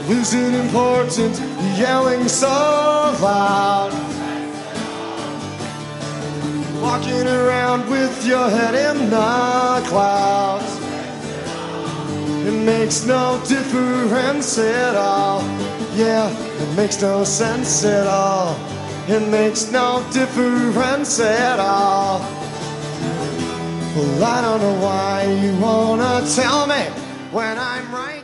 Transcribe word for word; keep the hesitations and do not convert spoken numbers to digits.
losing importance, yelling so loud, walking around with your head in the clouds. It makes no difference at all. Yeah, it makes no sense at all. It makes no difference at all. Well, I don't know why you wanna tell me when I'm right.